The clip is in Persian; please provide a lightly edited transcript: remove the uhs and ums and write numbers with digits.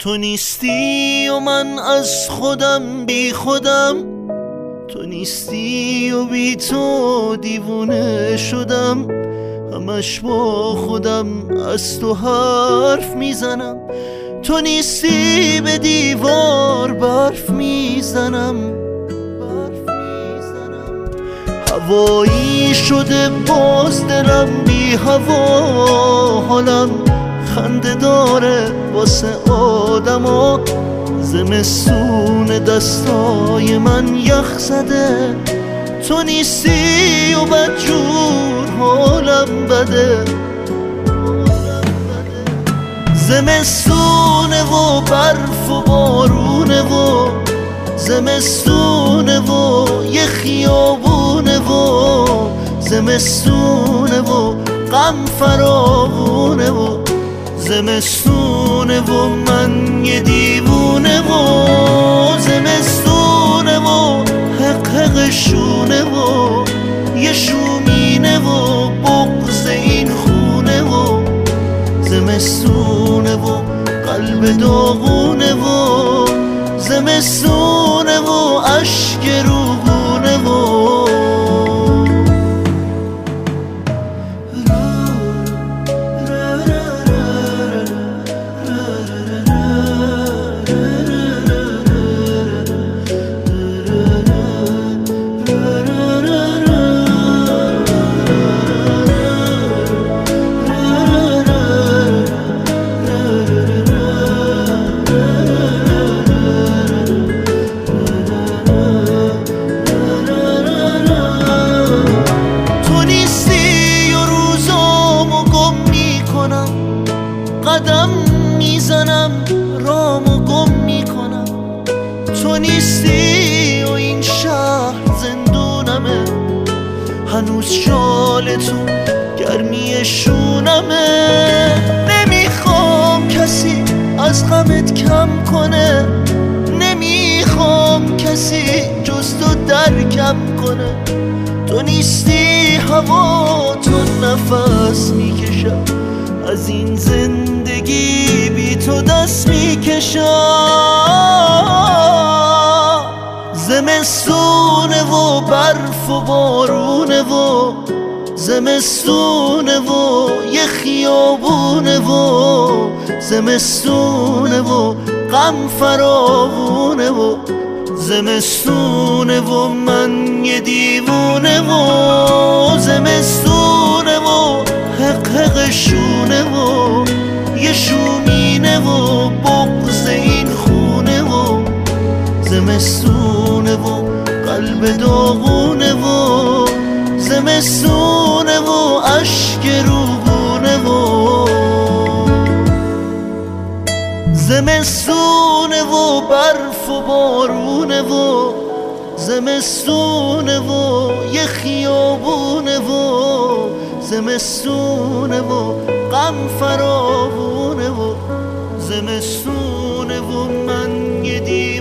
تو نیستی و من از خودم بی خودم، تو نیستی و بی تو دیوونه شدم. همش با خودم از تو حرف میزنم، تو نیستی به دیوار برف میزنم. هوایی شده باز دلم بی هوا، حالم خنده داره واسه آدما. زمستون دستای من یخ زده، تو نیستی و بدجور حالم بده. زمستونه و برف و بارونه و زمستونه و یه خیابونه و زمستونه و غم فراوونه و زمستونه و من یه دیوونه و زمستونه و حق حقشونه و یه شومینه و بغض این خونه و زمستونه و قلب داغونه و زمستونه و اشک روحونه و قدم میزنم رامو گم میکنم. تو نیستی و این شهر زندونمه، هنوز شال تو گرمی شونمه. نمیخوام کسی از غمت کم کنه، نمیخوام کسی جز تو درکم کنه. تو نیستی هوا تو نفس میکشم، از این زندگی بی تو دست میکشم. زمستونه و برف و بارونه و زمستونه و یه خیابونه و زمستونه و غم فراوونه و زمستونه و من یه دیوونه و زمستونه و حق حقشونه و یه شومینه و بغض این خونه و زمستونه و قلب داغونه و زمستونه و اشک روحونه و زمستونه و برف و بارونه و زمستونه و یه خیابونه و زمستونه و غم فراوونه و زمستونه و من یه